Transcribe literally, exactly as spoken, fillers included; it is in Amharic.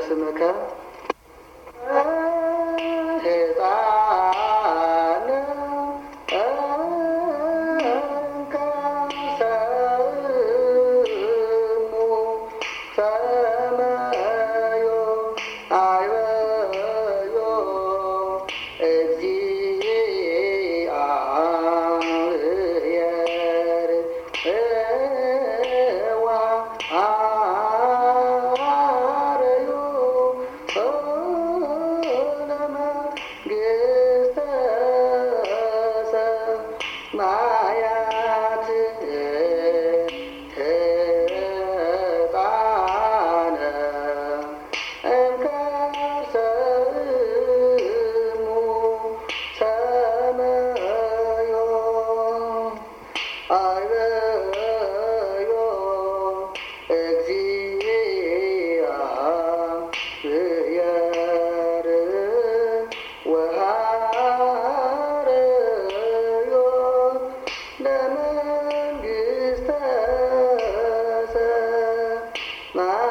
ስምከ ሕፃነ እንከ ሰሙ ሰመዮ አይበዮ እግዚአብሔር እዋ አርዩ ለመንግሥተ ሰማያት ሕፃነ እንከ ሰሙ ሰመዮ አይበዮ እግዚአብሔር ወሃረዮ ለመንግሥተ ሰማያት